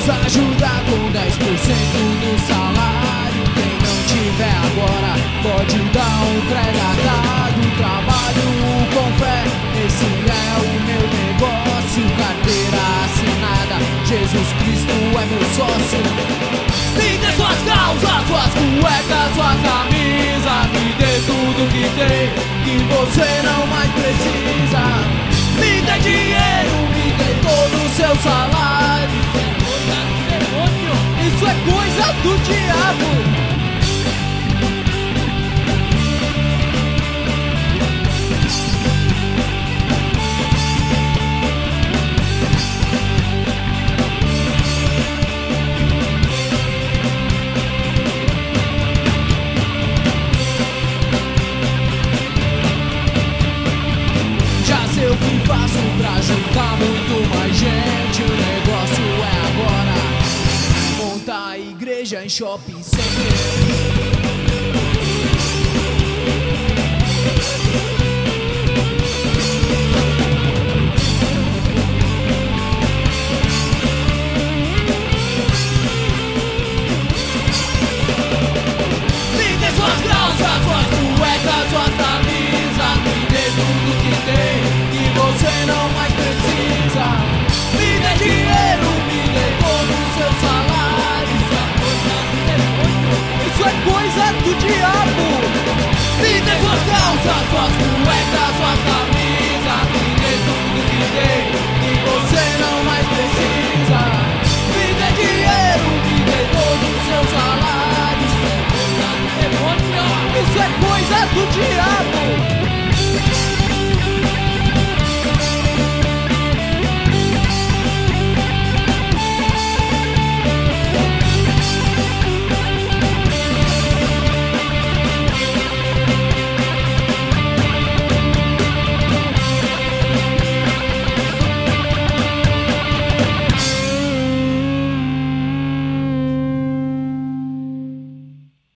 nos ajudar com 10% do salário. Quem não tiver agora pode dar um pré-datado. Trabalho com fé, esse é o meu negócio. Carteira assinada, Jesus Cristo é meu sócio. Me dê suas calças, suas cuecas, sua camisa. Me dê tudo que tem, que você não mais precisa. Me dê dinheiro, me dê todo o seu salário. Isso é coisa do diabo. O que faço pra juntar muito mais gente? O negócio é agora montar a igreja em shopping center.